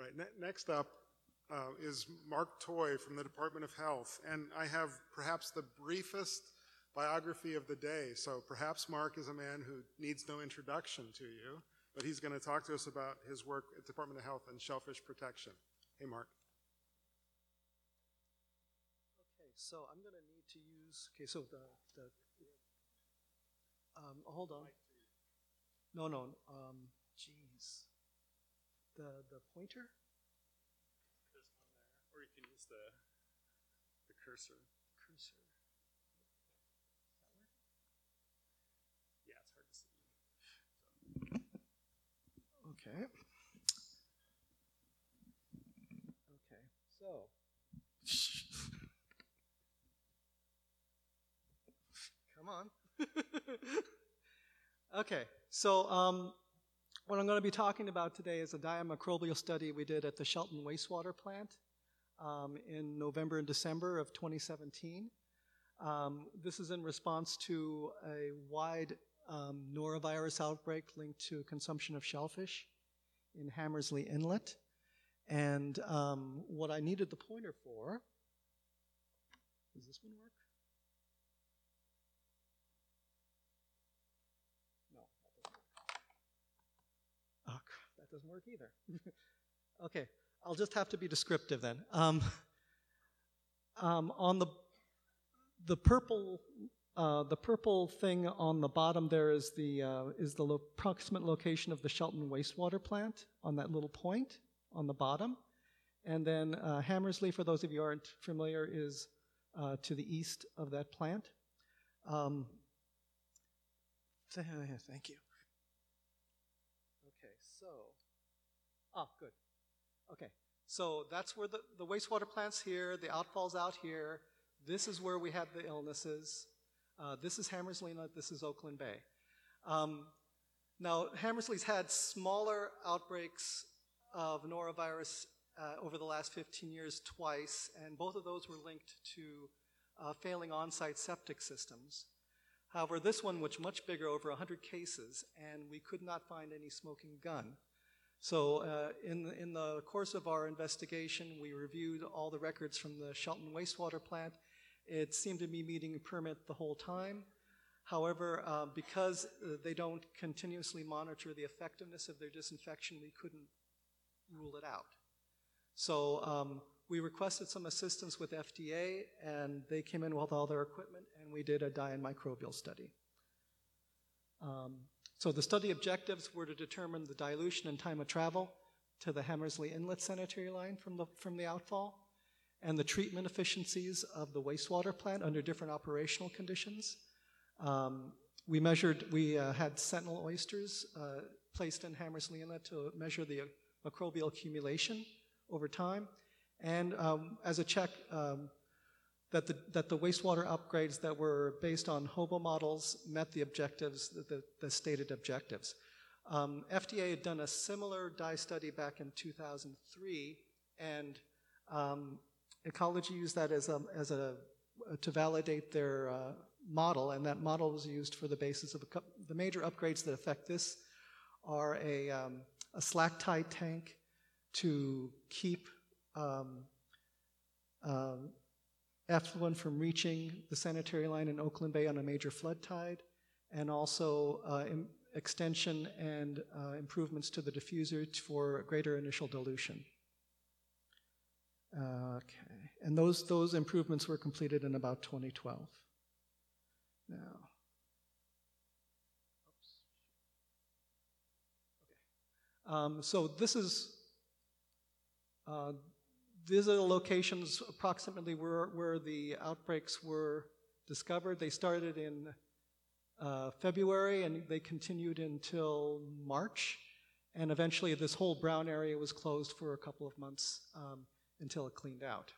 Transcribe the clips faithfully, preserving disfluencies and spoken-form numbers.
right, ne next up uh, is Mark Toy from the Department of Health, and I have perhaps the briefest biography of the day, so perhaps Mark is a man who needs no introduction to you, but he's going to talk to us about his work at the Department of Health and shellfish protection. Hey, Mark. Okay, so I'm going to need to use, okay, so the, the um, hold on. No, no, um, geez. The, the pointer? There's one there, or you can use the, the cursor. Cursor. Yeah, it's hard to see. So. Okay. Okay, so. Come on. Okay, so um, what I'm going to be talking about today is a diamicrobial study we did at the Shelton wastewater plant um, in November and December of twenty seventeen. Um, this is in response to a wide um, norovirus outbreak linked to consumption of shellfish in Hammersley Inlet. And um, what I needed the pointer for, does this one work? No, that doesn't work. Oh, that doesn't work either. Okay, I'll just have to be descriptive then. Um, um, on the the purple uh, the purple thing on the bottom there is the uh, is the lo- approximate location of the Shelton wastewater plant on that little point on the bottom, and then uh, Hammersley, for those of you who aren't familiar, is uh, to the east of that plant. Um, Thank you. Okay, so, ah, good. Okay, so that's where the, the wastewater plant's here, the outfall's out here. This is where we had the illnesses. Uh, this is Hammersley Inlet, this is Oakland Bay. Um, now, Hammersley's had smaller outbreaks of norovirus uh, over the last fifteen years twice, and both of those were linked to uh, failing on-site septic systems. However, this one was much bigger, over one hundred cases, and we could not find any smoking gun. So uh, in, the, in the course of our investigation, we reviewed all the records from the Shelton wastewater plant. It seemed to be meeting a permit the whole time. However, uh, because they don't continuously monitor the effectiveness of their disinfection, we couldn't rule it out. So um, we requested some assistance with F D A, and they came in with all their equipment, and we did a diamicrobial study. Um, so the study objectives were to determine the dilution and time of travel to the Hammersley Inlet sanitary line from the, from the outfall, and the treatment efficiencies of the wastewater plant under different operational conditions. Um, we measured, we uh, had sentinel oysters uh, placed in Hammersley Inlet to measure the microbial accumulation over time. And um, as a check, um, that, the, that the wastewater upgrades that were based on HOBO models met the objectives, the, the, the stated objectives. Um, F D A had done a similar dye study back in two thousand three, and um, Ecology used that as a, as a to validate their uh, model, and that model was used for the basis of a couple, the major upgrades that affect this are a, um, a slack tie tank to keep um, uh, effluent from reaching the sanitary line in Oakland Bay on a major flood tide, and also uh, im- extension and uh, improvements to the diffuser for greater initial dilution. Uh, okay, and those those improvements were completed in about twenty twelve. Now, oops. Okay. Um, so this is uh, these are the locations approximately where where the outbreaks were discovered. They started in uh, February and they continued until March, and eventually this whole brown area was closed for a couple of months. Um, until it cleaned out.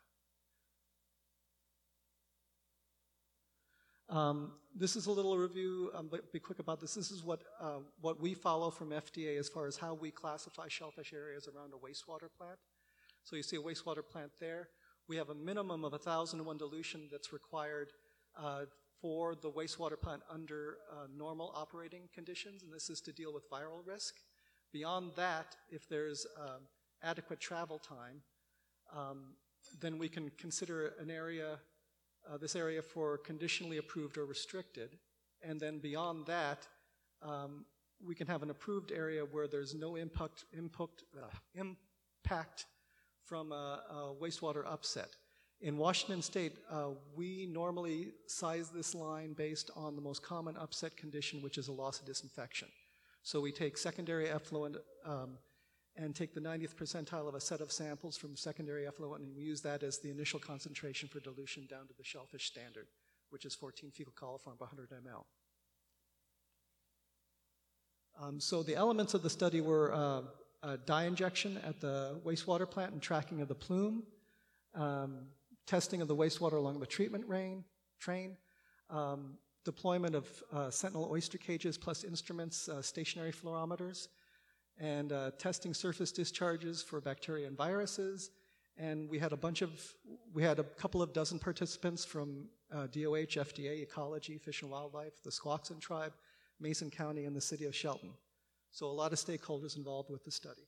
Um, this is a little review, um, but be quick about this. This is what, uh, what we follow from F D A as far as how we classify shellfish areas around a wastewater plant. So you see a wastewater plant there. We have a minimum of one thousand to one dilution that's required uh, for the wastewater plant under uh, normal operating conditions, and this is to deal with viral risk. Beyond that, if there's um, adequate travel time, um, then we can consider an area, uh, this area for conditionally approved or restricted. And then beyond that, um, we can have an approved area where there's no impact, impact, uh, impact from a, a wastewater upset. In Washington State, uh, we normally size this line based on the most common upset condition, which is a loss of disinfection. So we take secondary effluent um, and take the ninetieth percentile of a set of samples from secondary effluent, and we use that as the initial concentration for dilution down to the shellfish standard, which is fourteen fecal coliform per one hundred milliliters. Um, so the elements of the study were uh, a dye injection at the wastewater plant and tracking of the plume, um, testing of the wastewater along the treatment rain, train, um, deployment of uh, Sentinel oyster cages plus instruments, uh, stationary fluorometers, and uh, testing surface discharges for bacteria and viruses. And we had a bunch of, we had a couple of dozen participants from uh, D O H, F D A, Ecology, Fish and Wildlife, the Squaxin Tribe, Mason County, and the city of Shelton. So a lot of stakeholders involved with the study.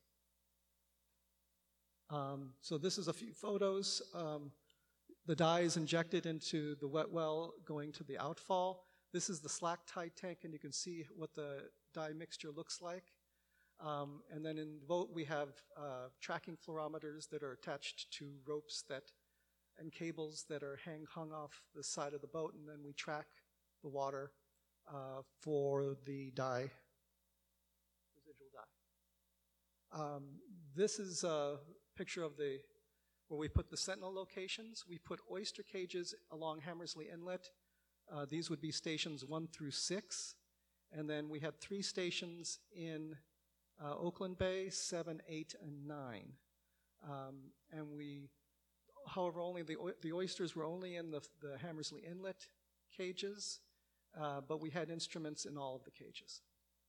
Um, so this is a few photos. Um, the dye is injected into the wet well going to the outfall. This is the slack tide tank, and you can see what the dye mixture looks like. Um, and then in the boat, we have uh, tracking fluorometers that are attached to ropes that and cables that are hang, hung off the side of the boat, and then we track the water uh, for the dye, residual dye. Um, this is a picture of the where we put the Sentinel locations. We put oyster cages along Hammersley Inlet. Uh, these would be stations one through six. And then we had three stations in uh, Oakland Bay, seven, eight, and nine. Um, and we, however, only the, the oysters were only in the, the Hammersley Inlet cages, uh, but we had instruments in all of the cages.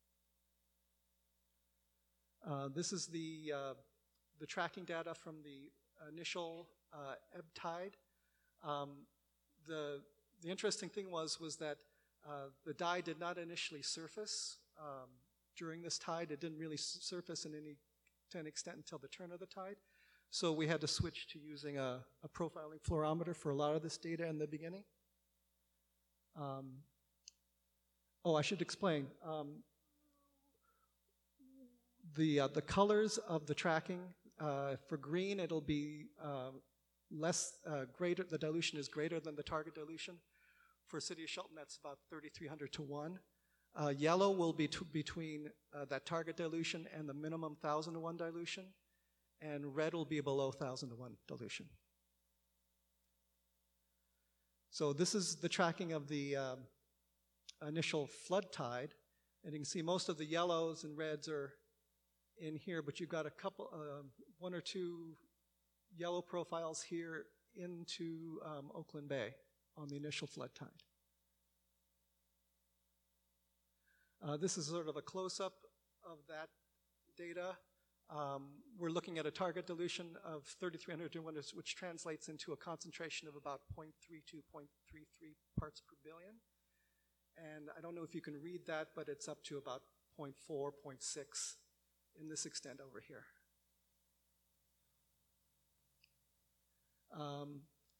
Uh, this is the, uh, the tracking data from the initial uh, ebb tide. Um, the, the interesting thing was, was that uh, the dye did not initially surface um, during this tide. It didn't really surface in any, to an extent until the turn of the tide. So we had to switch to using a, a profiling fluorometer for a lot of this data in the beginning. Um, oh, I should explain. Um, the, uh, the colors of the tracking, uh, for green, it'll be uh, less, uh, greater, the dilution is greater than the target dilution. For City of Shelton, that's about thirty-three hundred to one. Uh, yellow will be between uh, that target dilution and the minimum one thousand to one dilution, and red will be below one thousand to one dilution. So this is the tracking of the um, initial flood tide, and you can see most of the yellows and reds are in here, but you've got a couple, uh, one or two yellow profiles here into um, Oakland Bay on the initial flood tide. Uh, this is sort of a close-up of that data. Um, we're looking at a target dilution of thirty-three hundred to one, which translates into a concentration of about zero point three two, zero point three three parts per billion. And I don't know if you can read that, but it's up to about zero point four, zero point six in this extent over here. Um,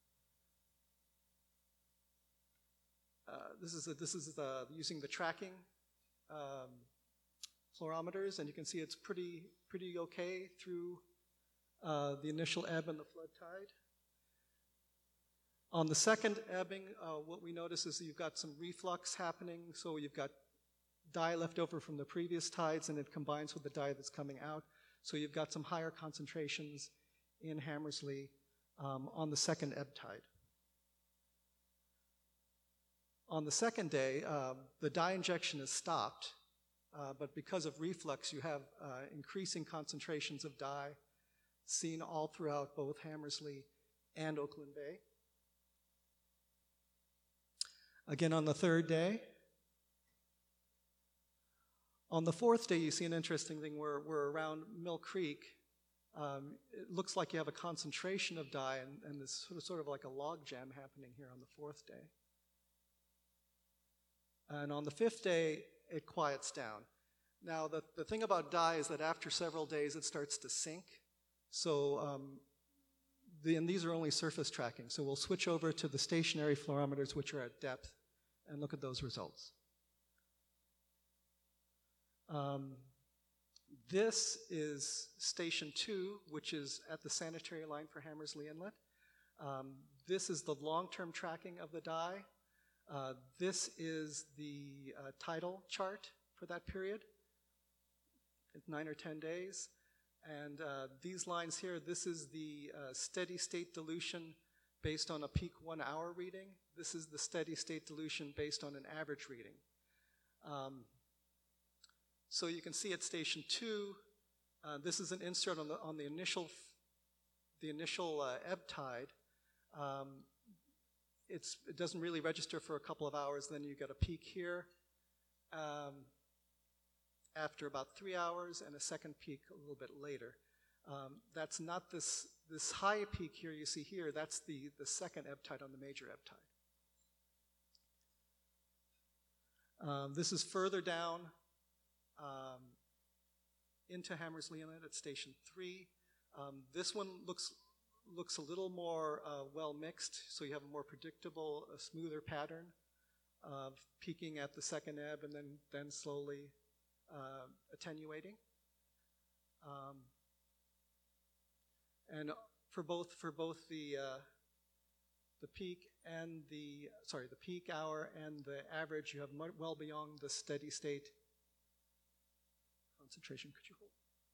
uh, this is a, this is the, using the tracking um, fluorometers, and you can see it's pretty pretty okay through uh, the initial ebb and the flood tide. On the second ebbing, uh, what we notice is that you've got some reflux happening, so you've got dye left over from the previous tides, and it combines with the dye that's coming out. So you've got some higher concentrations in Hammersley um, on the second ebb tide. On the second day, uh, the dye injection is stopped, uh, but because of reflux, you have uh, increasing concentrations of dye seen all throughout both Hammersley and Oakland Bay. Again, on the third day. On the fourth day, you see an interesting thing where we're around Mill Creek. Um, it looks like you have a concentration of dye, and, and this sort of, sort of like a log jam happening here on the fourth day. And on the fifth day, it quiets down. Now, the, the thing about dye is that after several days, it starts to sink. So um, the, and these are only surface tracking. So we'll switch over to the stationary fluorometers, which are at depth, and look at those results. Um, this is station two, which is at the sanitary line for Hammersley Inlet. Um, this is the long-term tracking of the dye. Uh, this is the uh, tidal chart for that period, nine or ten days. And uh, these lines here, this is the uh, steady state dilution based on a peak one hour reading. This is the steady state dilution based on an average reading. Um, so you can see at station two, uh, this is an insert on the, on the initial, the initial uh, ebb tide. Um, it's, it doesn't really register for a couple of hours, then you get a peak here. Um, after about three hours and a second peak a little bit later. Um, that's not this, this high peak here you see here, that's the, the second ebb tide on the major ebb tide. Um, this is further down um, into Hammersley Inlet at station three. Um, this one looks, looks a little more uh, well mixed, so you have a more predictable, a smoother pattern of peaking at the second ebb and then, then slowly Uh, attenuating, um, and for both for both the uh, the peak and the sorry the peak hour and the average, you have well beyond the steady state concentration. Could you hold?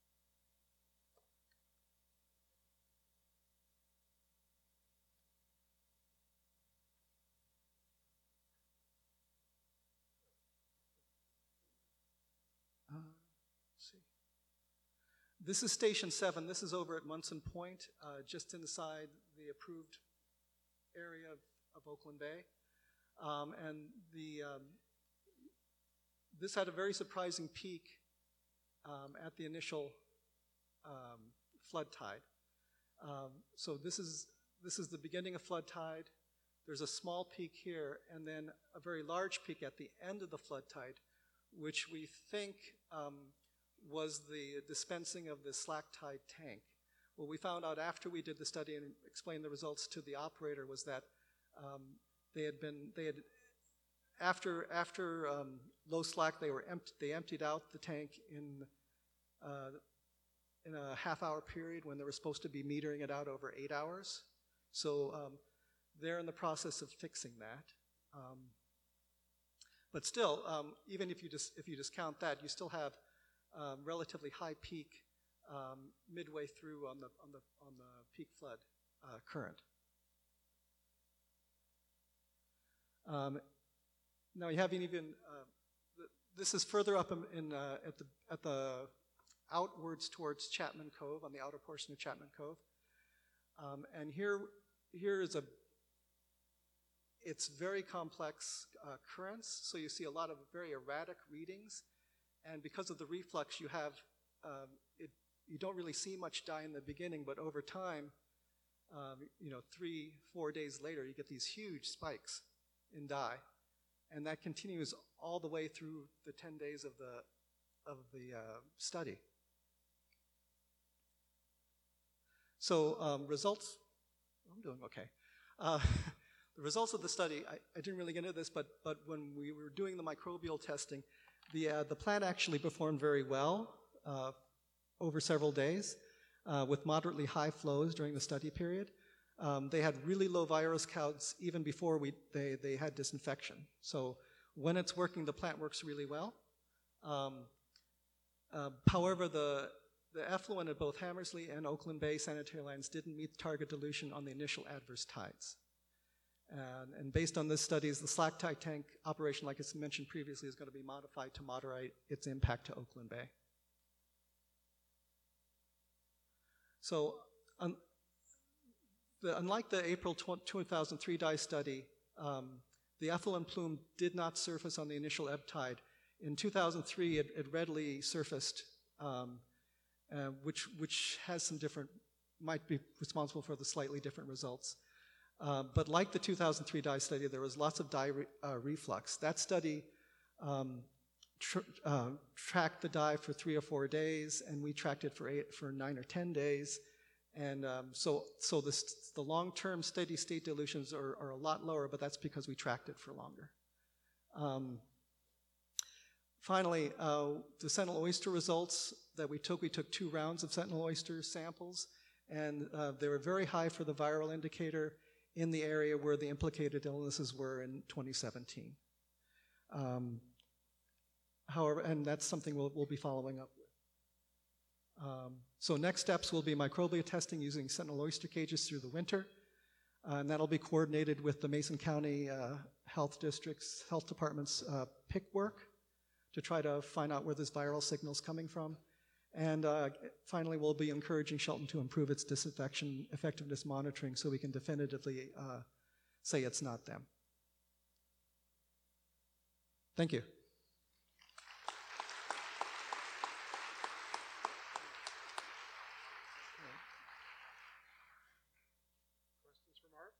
This is station seven. This is over at Munson Point, uh, just inside the approved area of, of Oakland Bay. Um, and the, um, this had a very surprising peak um, at the initial um, flood tide. Um, so this is, this is the beginning of flood tide. There's a small peak here, and then a very large peak at the end of the flood tide, which we think um, was the dispensing of the slack tide tank. What we found out after we did the study and explained the results to the operator was that um, they had been, they had, after, after um, low slack, they were empty, they emptied out the tank in, uh, in a half hour period when they were supposed to be metering it out over eight hours. So um, they're in the process of fixing that. Um, but still, um, even if you, dis if you discount that, you still have Um, relatively high peak um, midway through on the on the on the peak flood uh, current. Um, now you haven't even. Uh, th this is further up in, in uh, at the at the outwards towards Chapman Cove, on the outer portion of Chapman Cove, um, and here here is a. It's very complex uh, currents, so you see a lot of very erratic readings. And because of the reflux, you have, um, it, you don't really see much dye in the beginning, but over time, um, you know, three, four days later, you get these huge spikes in dye. And that continues all the way through the ten days of the, of the uh, study. So um, results, I'm doing okay. Uh, the results of the study, I, I didn't really get into this, but, but when we were doing the microbial testing, The, uh, the plant actually performed very well uh, over several days uh, with moderately high flows during the study period. Um, they had really low virus counts even before we, they, they had disinfection. So when it's working, the plant works really well. Um, uh, however, the, the effluent at both Hammersley and Oakland Bay sanitary lines didn't meet target dilution on the initial adverse tides. And, and based on this studies, the slack tide tank operation, like I mentioned previously, is going to be modified to moderate its impact to Oakland Bay. So, un, the, unlike the April two thousand three dye study, um, the effluent plume did not surface on the initial ebb tide. In two thousand three, it, it readily surfaced, um, uh, which, which has some different, might be responsible for the slightly different results. Uh, but like the two thousand three dye study, there was lots of dye re uh, reflux. That study um, tr uh, tracked the dye for three or four days, and we tracked it for, eight, for nine or ten days. And um, so, so the, the long-term steady-state dilutions are, are a lot lower, but that's because we tracked it for longer. Um, finally, uh, the Sentinel oyster results that we took, we took two rounds of Sentinel oyster samples, and uh, they were very high for the viral indicator in the area where the implicated illnesses were in twenty seventeen. Um, however, and that's something we'll, we'll be following up with. Um, so next steps will be microbial testing using Sentinel oyster cages through the winter, uh, and that'll be coordinated with the Mason County uh, Health District's Health Department's uh, P I C work to try to find out where this viral signal is coming from. And uh, finally, we'll be encouraging Shelton to improve its disinfection effectiveness monitoring so we can definitively uh, say it's not them. Thank you. Questions for Mark?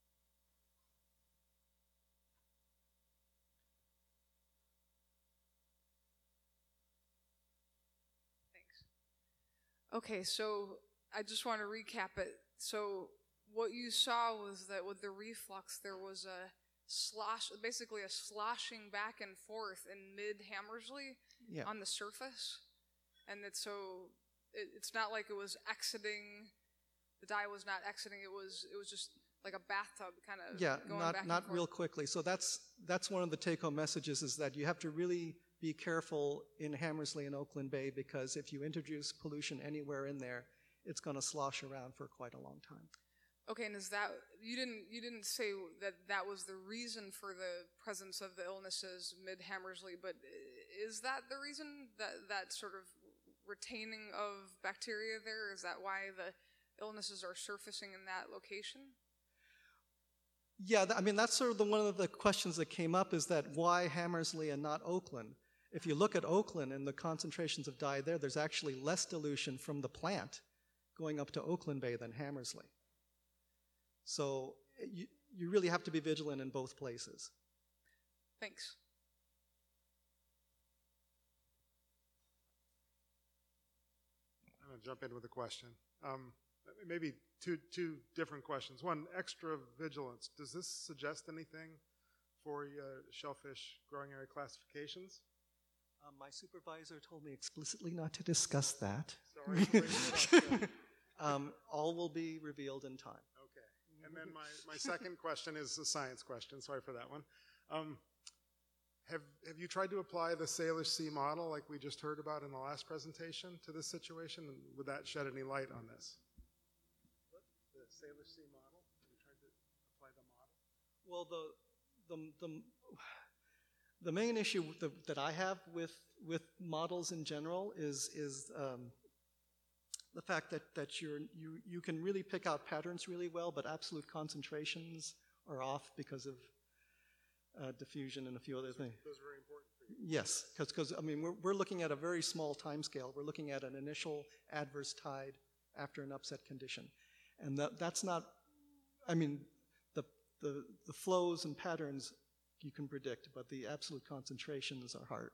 Okay, so I just want to recap it. So what you saw was that with the reflux, there was a slosh, basically a sloshing back and forth in mid-Hammersley Yeah. on the surface. And it's so, it, it's not like it was exiting, the dye was not exiting, it was it was just like a bathtub kind of Yeah, going not, back and not forth. real quickly. So that's, that's one of the take-home messages, is that you have to really be careful in Hammersley and Oakland Bay, because if you introduce pollution anywhere in there, it's going to slosh around for quite a long time. Okay, and is that, you didn't you didn't say that that was the reason for the presence of the illnesses mid-Hammersley, but is that the reason, that, that sort of retaining of bacteria there? Is that why the illnesses are surfacing in that location? Yeah, th- I mean, that's sort of the, one of the questions that came up, is that why Hammersley and not Oakland? If you look at Oakland and the concentrations of dye there, there's actually less dilution from the plant going up to Oakland Bay than Hammersley. So you, you really have to be vigilant in both places. Thanks. I'm going to jump in with a question. Um, maybe two, two different questions. One, extra vigilance. Does this suggest anything for uh, shellfish growing area classifications? Um, my supervisor told me explicitly not to discuss that. Sorry. Okay. um, all will be revealed in time. And then my, my second question is a science question. Sorry for that one. Um, have, have you tried to apply the Salish Sea model like we just heard about in the last presentation to this situation? And would that shed any light on this? What? The Salish Sea model? Have you tried to apply the model? Well, the, the, the, the main issue the, that I have with, with models in general is, is um, the fact that, that you're, you, you can really pick out patterns really well, but absolute concentrations are off because of uh, diffusion and a few other things. Those are very important for you. Yes, because I mean, we're, we're looking at a very small time scale. We're looking at an initial adverse tide after an upset condition. And that, that's not, I mean, the, the, the flows and patterns you can predict, but the absolute concentrations are hard.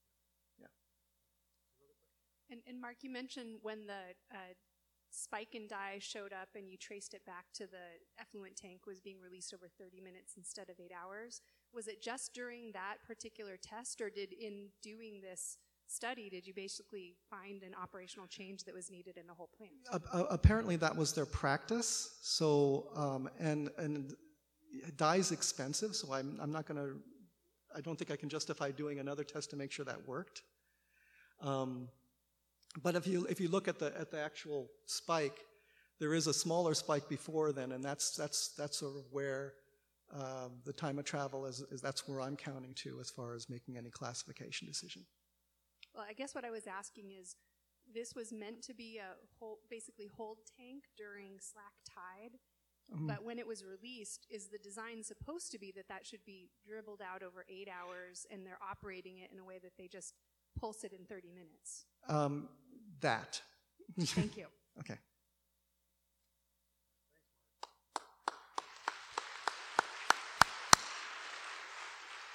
And, and Mark, you mentioned when the uh, spike in dye showed up and you traced it back to the effluent tank was being released over thirty minutes instead of eight hours. Was it just during that particular test, or did in doing this study, did you basically find an operational change that was needed in the whole plant? Uh, apparently that was their practice. So, um, and, and dye is expensive, so I'm, I'm not going to, I don't think I can justify doing another test to make sure that worked. Um, But if you if you look at the at the actual spike, there is a smaller spike before then, and that's that's that's sort of where uh, the time of travel is, is. That's where I'm counting to as far as making any classification decision. Well, I guess what I was asking is, this was meant to be a whole, basically hold tank during slack tide, Mm-hmm. but when it was released, is the design supposed to be that that should be dribbled out over eight hours, and they're operating it in a way that they just pulse it in thirty minutes? Um, that. Thank you. Okay.